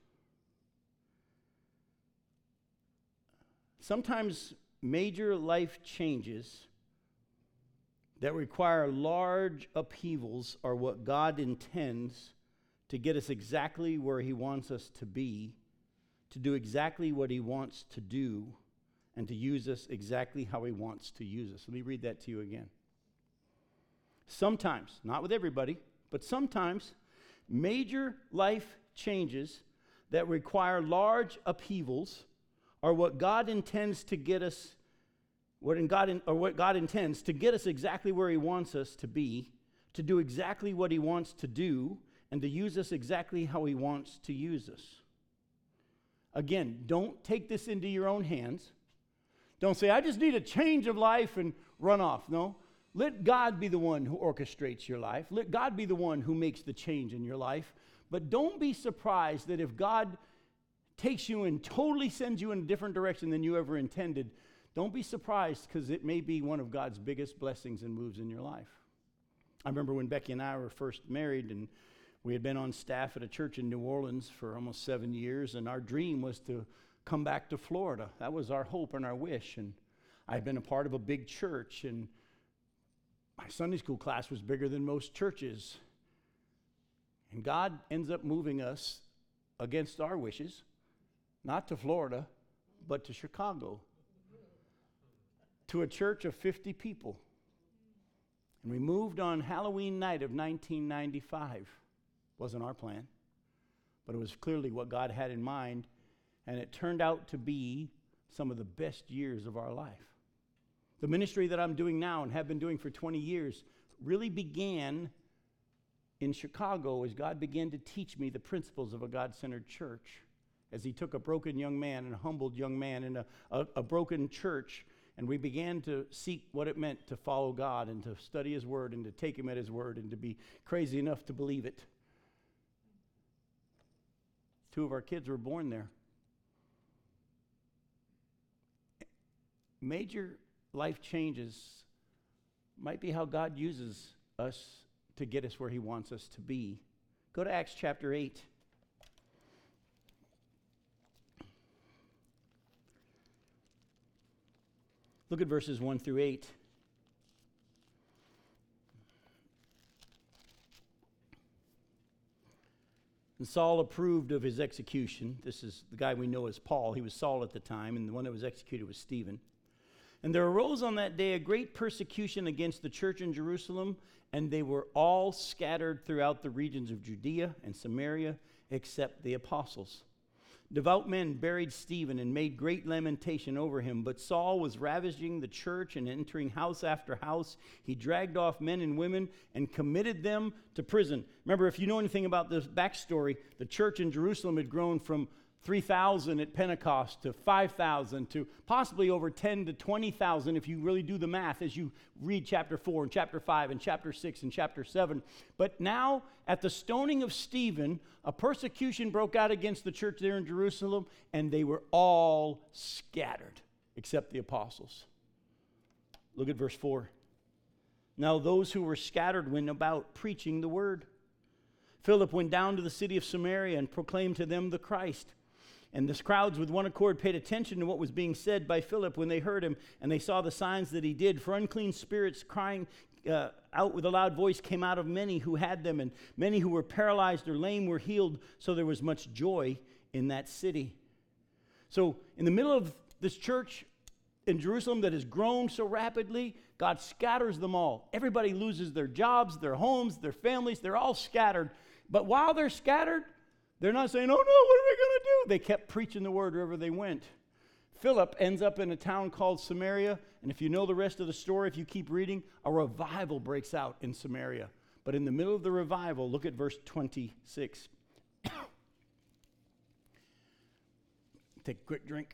Sometimes major life changes that require large upheavals are what God intends to get us exactly where he wants us to be, to do exactly what he wants to do, and to use us exactly how he wants to use us. Let me read that to you again. Sometimes, not with everybody, but sometimes, major life changes that require large upheavals are what God intends to get us, what God intends to get us exactly where he wants us to be, to do exactly what he wants to do, and to use us exactly how he wants to use us. Again, don't take this into your own hands. Don't say, I just need a change of life and run off. No. Let God be the one who orchestrates your life. Let God be the one who makes the change in your life. But don't be surprised that if God takes you and totally sends you in a different direction than you ever intended, don't be surprised, because it may be one of God's biggest blessings and moves in your life. I remember when Becky and I were first married, and we had been on staff at a church in New Orleans for almost 7 years, and our dream was to come back to Florida. That was our hope and our wish. And I had been a part of a big church, and my Sunday school class was bigger than most churches. And God ends up moving us against our wishes, not to Florida, but to Chicago. to a church of 50 people. And we moved on Halloween night of 1995. Wasn't our plan, but it was clearly what God had in mind, and it turned out to be some of the best years of our life. The ministry that I'm doing now and have been doing for 20 years really began in Chicago as God began to teach me the principles of a God-centered church. As he took a broken young man and a humbled young man in a broken church, and we began to seek what it meant to follow God and to study his word and to take him at his word and to be crazy enough to believe it. 2 of our kids were born there. Major life changes might be how God uses us to get us where he wants us to be. Go to Acts chapter 8. Look at verses 1 through 8. And Saul approved of his execution. This is the guy we know as Paul. He was Saul at the time, and the one that was executed was Stephen. And there arose on that day a great persecution against the church in Jerusalem, and they were all scattered throughout the regions of Judea and Samaria, except the apostles. Devout men buried Stephen and made great lamentation over him. But Saul was ravaging the church and entering house after house. He dragged off men and women and committed them to prison. Remember, if you know anything about this backstory, the church in Jerusalem had grown from 3,000 at Pentecost to 5,000 to possibly over 10 to 20,000 if you really do the math as you read chapter 4 and chapter 5 and chapter 6 and chapter 7. But now, at the stoning of Stephen, a persecution broke out against the church there in Jerusalem, and they were all scattered except the apostles. Look at verse 4. Now those who were scattered went about preaching the word. Philip went down to the city of Samaria and proclaimed to them the Christ. And the crowds with one accord paid attention to what was being said by Philip when they heard him, and they saw the signs that he did. For unclean spirits crying out with a loud voice came out of many who had them, and many who were paralyzed or lame were healed, so there was much joy in that city. So in the middle of this church in Jerusalem that has grown so rapidly, God scatters them all. Everybody loses their jobs, their homes, their families. They're all scattered. But while they're scattered, they're not saying, oh no, what are we going to do? They kept preaching the word wherever they went. Philip ends up in a town called Samaria, and if you know the rest of the story, if you keep reading, a revival breaks out in Samaria. But in the middle of the revival, look at verse 26. Take a quick drink.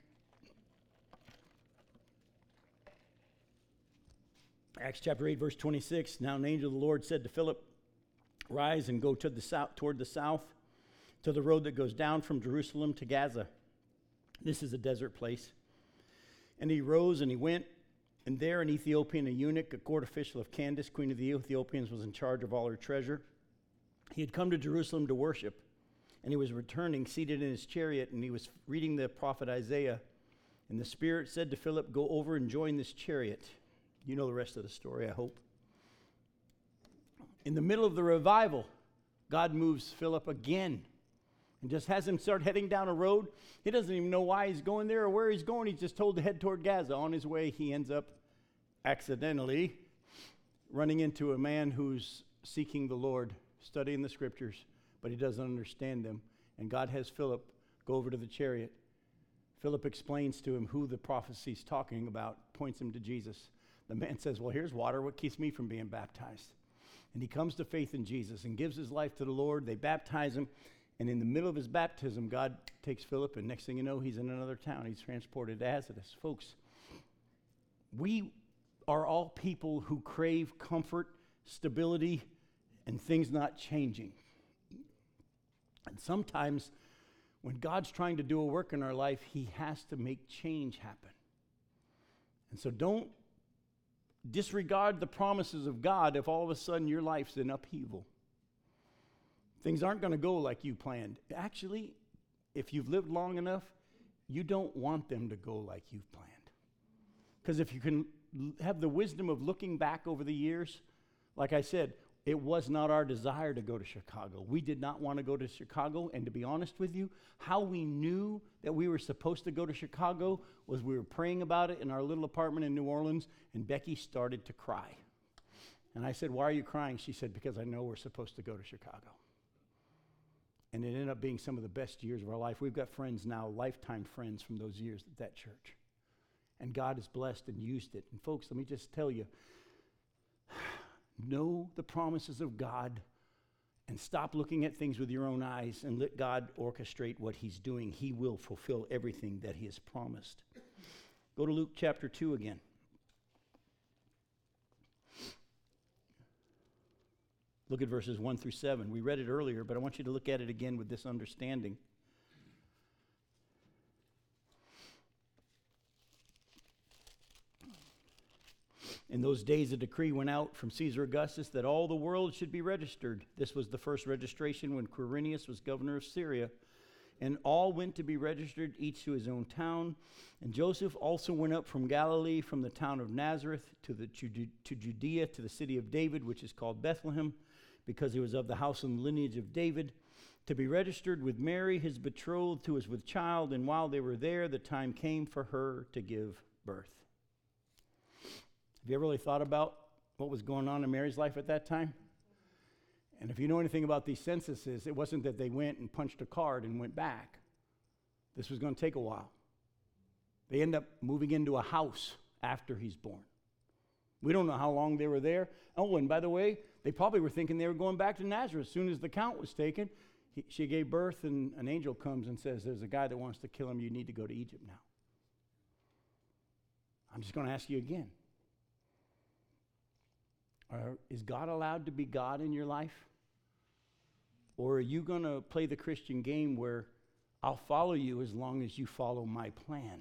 Acts chapter 8, verse 26. Now an angel of the Lord said to Philip, rise and go to the south, toward the south, to the road that goes down from Jerusalem to Gaza. This is a desert place. And he rose and he went, and there an Ethiopian, a eunuch, a court official of Candace, queen of the Ethiopians, was in charge of all her treasure. He had come to Jerusalem to worship, and he was returning, seated in his chariot, and he was reading the prophet Isaiah. And the Spirit said to Philip, go over and join this chariot. You know the rest of the story, I hope. In the middle of the revival, God moves Philip again and just has him start heading down a road. He doesn't even know why he's going there or where he's going. He's just told to head toward Gaza. On his way, he ends up accidentally running into a man who's seeking the Lord, studying the scriptures, but he doesn't understand them. And God has Philip go over to the chariot. Philip explains to him who the prophecy's talking about, points him to Jesus. The man says, well, here's water. What keeps me from being baptized? And he comes to faith in Jesus and gives his life to the Lord. They baptize him. And in the middle of his baptism, God takes Philip, and next thing you know, he's in another town. He's transported to Azotus. Folks, we are all people who crave comfort, stability, and things not changing. And sometimes when God's trying to do a work in our life, he has to make change happen. And so don't disregard the promises of God if all of a sudden your life's in upheaval. Things aren't going to go like you planned. Actually, if you've lived long enough, you don't want them to go like you've planned. Because if you can have the wisdom of looking back over the years, like I said, It was not our desire to go to Chicago. We did not want to go to Chicago. And to be honest with you, how we knew that we were supposed to go to Chicago was we were praying about it in our little apartment in New Orleans, and Becky started to cry. And I said, "Why are you crying?" She said, "Because I know we're supposed to go to Chicago." And it ended up being some of the best years of our life. We've got friends now, lifetime friends from those years at that church. And God has blessed and used it. And folks, let me just tell you, know the promises of God and stop looking at things with your own eyes and let God orchestrate what he's doing. He will fulfill everything that he has promised. Go to Luke chapter 2 again. Look at verses 1 through 7. We read it earlier, but I want you to look at it again with this understanding. In those days, a decree went out from Caesar Augustus that all the world should be registered. This was the first registration when Quirinius was governor of Syria. And all went to be registered, each to his own town. And Joseph also went up from Galilee, from the town of Nazareth, to Judea, to the city of David, which is called Bethlehem, because he was of the house and lineage of David, to be registered with Mary, his betrothed, who was with child. And while they were there, the time came for her to give birth. Have you ever really thought about what was going on in Mary's life at that time? And if you know anything about these censuses, it wasn't that they went and punched a card and went back. This was going to take a while. They end up moving into a house after he's born. We don't know how long they were there. Oh, and by the way, they probably were thinking they were going back to Nazareth. As soon as the count was taken, she gave birth, and an angel comes and says, "There's a guy that wants to kill him. You need to go to Egypt now." I'm just going to ask you again. Is God allowed to be God in your life? Or are you going to play the Christian game where I'll follow you as long as you follow my plan?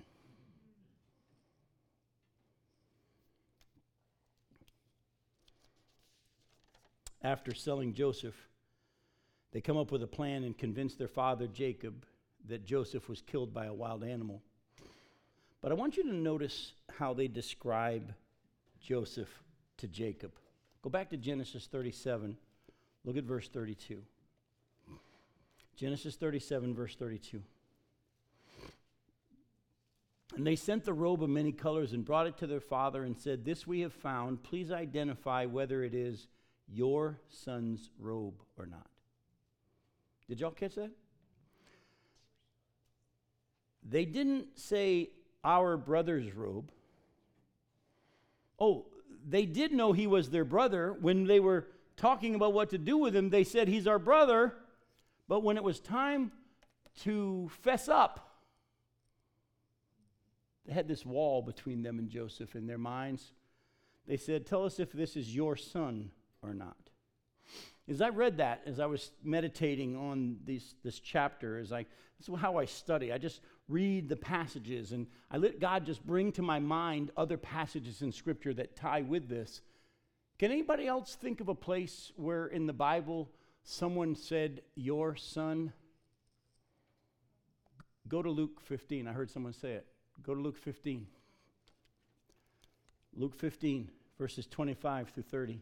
After selling Joseph, they come up with a plan and convince their father Jacob that Joseph was killed by a wild animal. But I want you to notice how they describe Joseph to Jacob. Go back to Genesis 37. Look at verse 32. Genesis 37, verse 32. And they sent the robe of many colors and brought it to their father and said, "This we have found. Please identify whether it is your son's robe or not." Did y'all catch that? They didn't say our brother's robe. Oh, they did know he was their brother. When they were talking about what to do with him, they said, "He's our brother." But when it was time to fess up, they had this wall between them and Joseph in their minds. They said, "Tell us if this is your son or not." As I read that, as I was meditating on this chapter, this is how I study. I just read the passages, and I let God just bring to my mind other passages in Scripture that tie with this. Can anybody else think of a place where in the Bible someone said, "your son"? Go to Luke 15. I heard someone say it. Go to Luke 15. Luke 15, verses 25 through 30.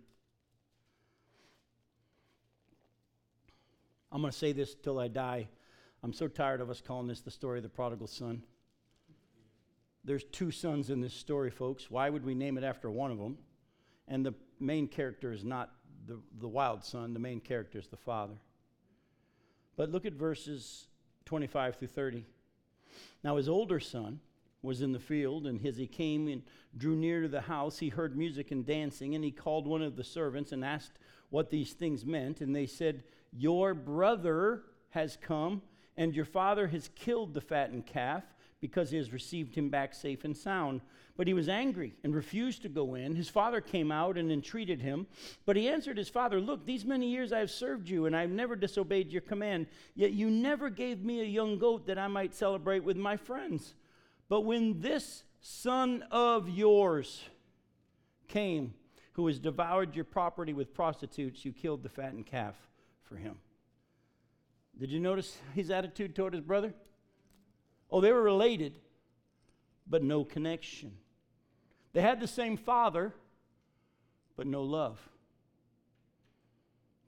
I'm going to say this till I die. I'm so tired of us calling this the story of the prodigal son. There's two sons in this story, folks. Why would we name it after one of them? And the main character is not the wild son. The main character is the father. But look at verses 25 through 30. Now his older son was in the field, and as he came and drew near to the house, he heard music and dancing, and he called one of the servants and asked what these things meant. And they said, "Your brother has come, and your father has killed the fattened calf, because he has received him back safe and sound." But he was angry and refused to go in. His father came out and entreated him. But he answered his father, "Look, these many years I have served you, and I have never disobeyed your command. Yet you never gave me a young goat that I might celebrate with my friends. But when this son of yours came, who has devoured your property with prostitutes, you killed the fattened calf for him." Did you notice his attitude toward his brother? Oh, they were related, but no connection. They had the same father, but no love.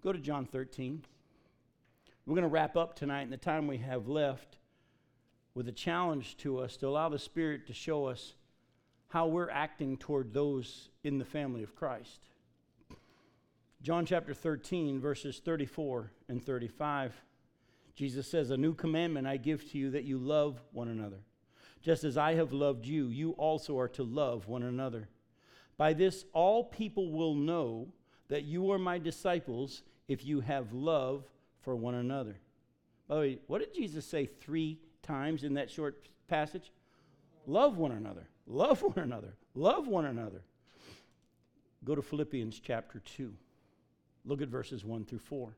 Go to John 13. We're going to wrap up tonight in the time we have left with a challenge to us to allow the Spirit to show us how we're acting toward those in the family of Christ. John chapter 13, verses 34 and 35. Jesus says, "A new commandment I give to you, that you love one another. Just as I have loved you, you also are to love one another. By this all people will know that you are my disciples, if you have love for one another." By the way, what did Jesus say 3 times in that short passage? Love one another. Love one another. Love one another. Go to Philippians chapter 2. Look at verses 1 through 4.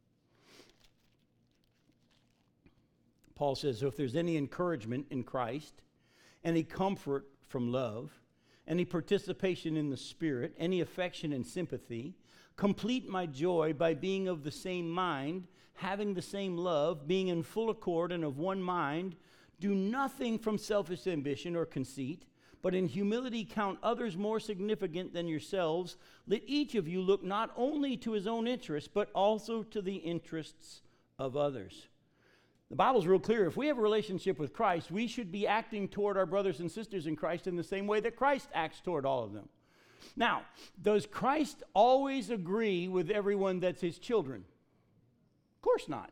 Paul says, "So if there's any encouragement in Christ, any comfort from love, any participation in the Spirit, any affection and sympathy, complete my joy by being of the same mind, having the same love, being in full accord and of one mind. Do nothing from selfish ambition or conceit, but in humility count others more significant than yourselves. Let each of you look not only to his own interests, but also to the interests of others." The Bible's real clear. If we have a relationship with Christ, we should be acting toward our brothers and sisters in Christ in the same way that Christ acts toward all of them. Now, does Christ always agree with everyone that's his children? Of course not.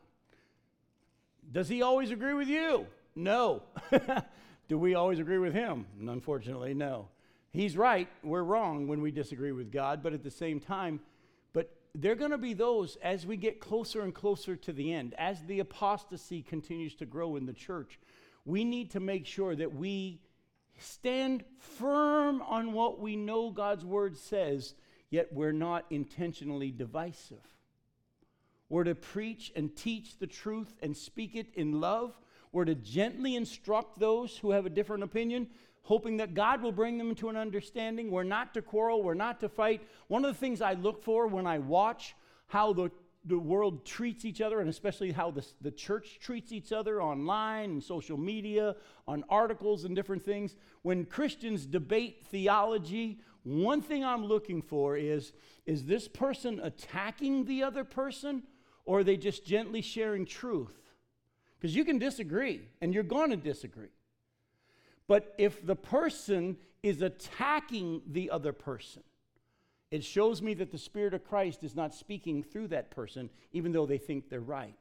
Does he always agree with you? No. Do we always agree with him? Unfortunately, no. He's right. We're wrong when we disagree with God, but at the same time, there are going to be those, as we get closer and closer to the end, as the apostasy continues to grow in the church, we need to make sure that we stand firm on what we know God's word says, yet we're not intentionally divisive. We're to preach and teach the truth and speak it in love. We're to gently instruct those who have a different opinion, hoping that God will bring them to an understanding. We're not to quarrel. We're not to fight. One of the things I look for when I watch how the world treats each other, and especially how the church treats each other online and social media, on articles and different things, when Christians debate theology, one thing I'm looking for is this person attacking the other person, or are they just gently sharing truth? Because you can disagree, and you're going to disagree. But if the person is attacking the other person, it shows me that the Spirit of Christ is not speaking through that person, even though they think they're right.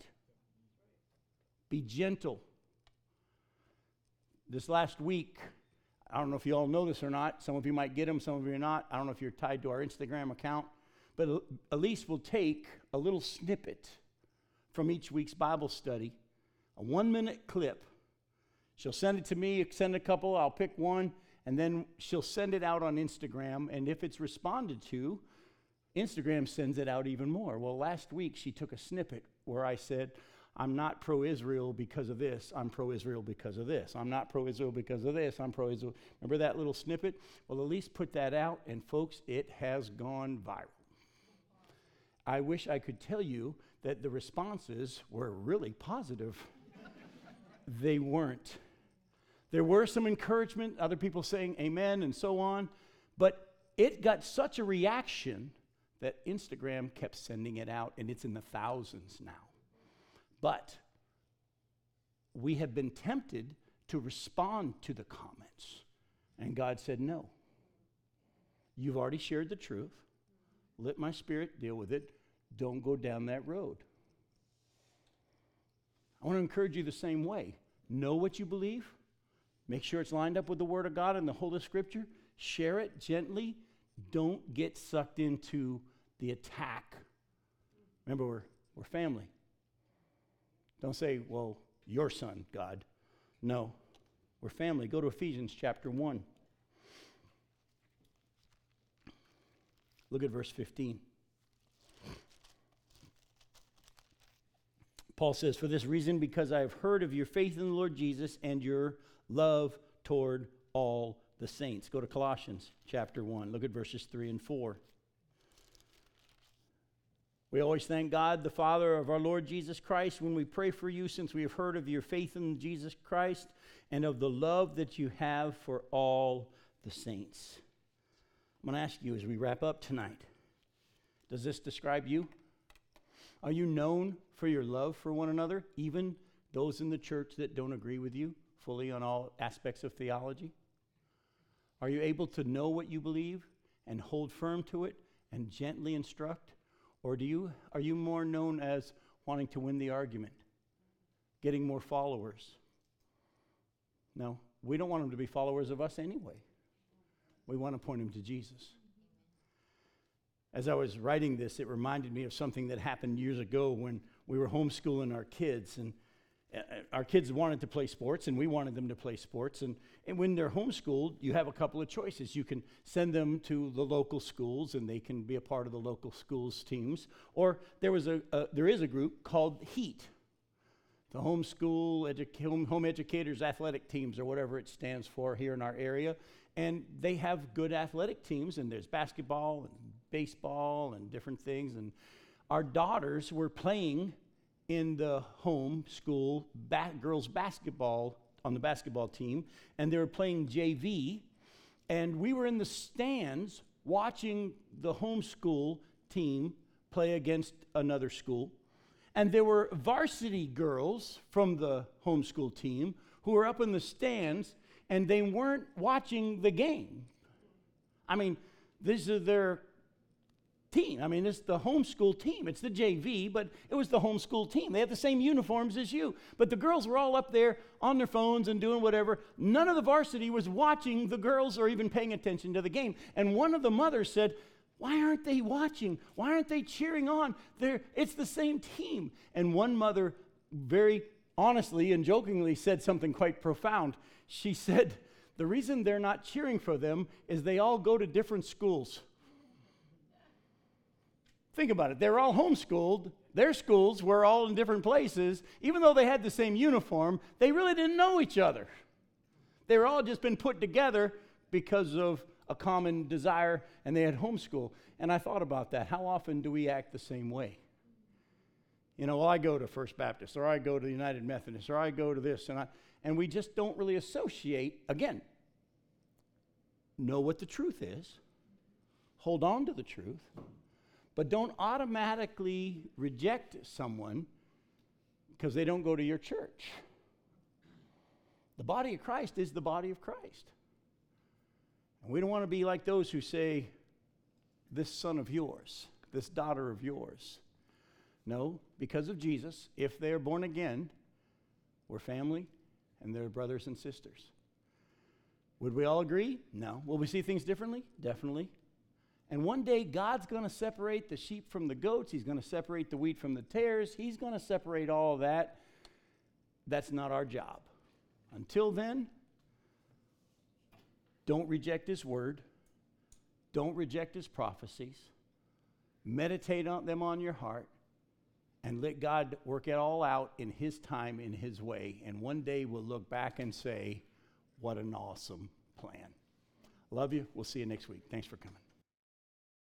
Be gentle. This last week, I don't know if you all know this or not. Some of you might get them, some of you are not. I don't know if you're tied to our Instagram account. But Elise will take a little snippet from each week's Bible study, a 1-minute clip. She'll send it to me, send a couple, I'll pick one, and then she'll send it out on Instagram, and if it's responded to, Instagram sends it out even more. Well, last week she took a snippet where I said, "I'm not pro-Israel because of this, I'm pro-Israel because of this. I'm not pro-Israel because of this, I'm pro-Israel." Remember that little snippet? Well, Elise put that out, and folks, it has gone viral. I wish I could tell you that the responses were really positive. They weren't. There were some encouragement, other people saying amen and so on, but it got such a reaction that Instagram kept sending it out, and it's in the thousands now. But we have been tempted to respond to the comments, and God said, "No. You've already shared the truth. Let my Spirit deal with it. Don't go down that road." I want to encourage you the same way. Know what you believe. Make sure it's lined up with the Word of God and the Holy Scripture. Share it gently. Don't get sucked into the attack. Remember, we're family. Don't say, "Well, your son, God." No, we're family. Go to Ephesians chapter 1. Look at verse 15. Paul says, "For this reason, because I have heard of your faith in the Lord Jesus and your love toward all the saints." Go to Colossians chapter 1. Look at verses 3 and 4. "We always thank God, the Father of our Lord Jesus Christ, when we pray for you, since we have heard of your faith in Jesus Christ and of the love that you have for all the saints." I'm going to ask you as we wrap up tonight, does this describe you? Are you known for your love for one another, even those in the church that don't agree with you fully on all aspects of theology? Are you able to know what you believe and hold firm to it and gently instruct? Or are you more known as wanting to win the argument, getting more followers? No, we don't want them to be followers of us anyway. We want to point them to Jesus. As I was writing this, it reminded me of something that happened years ago when we were homeschooling our kids. And our kids wanted to play sports, and we wanted them to play sports. And when they're homeschooled, you have a couple of choices. You can send them to the local schools, and they can be a part of the local schools teams. Or there is a group called HEAT, the Home Educators Athletic Teams, or whatever it stands for here in our area. And they have good athletic teams, and there's basketball and baseball and different things. And our daughters were playing in the home school girls basketball on the basketball team, and they were playing JV, and we were in the stands watching the homeschool team play against another school. And there were varsity girls from the homeschool team who were up in the stands, and they weren't watching the game. I mean, this is their team. I mean, it's the homeschool team. It's the JV, but it was the homeschool team. They had the same uniforms as you. But the girls were all up there on their phones and doing whatever. None of the varsity was watching the girls or even paying attention to the game. And one of the mothers said, "Why aren't they watching? Why aren't they cheering on? It's the same team." And one mother very honestly and jokingly said something quite profound. She said, "The reason they're not cheering for them is they all go to different schools." Think about it. They're all homeschooled. Their schools were all in different places. Even though they had the same uniform, they really didn't know each other. They were all just been put together because of a common desire, and they had homeschool. And I thought about that. How often do we act the same way? You know, well, I go to First Baptist, or I go to the United Methodist, or I go to this, and we just don't really associate. Again, know what the truth is. Hold on to the truth. But don't automatically reject someone because they don't go to your church. The body of Christ is the body of Christ. And we don't want to be like those who say, "This son of yours, this daughter of yours." No, because of Jesus, if they are born again, we're family and they're brothers and sisters. Would we all agree? No. Will we see things differently? Definitely. And one day, God's going to separate the sheep from the goats. He's going to separate the wheat from the tares. He's going to separate all of that. That's not our job. Until then, don't reject His word. Don't reject His prophecies. Meditate on them on your heart. And let God work it all out in His time, in His way. And one day, we'll look back and say, what an awesome plan. Love you. We'll see you next week. Thanks for coming.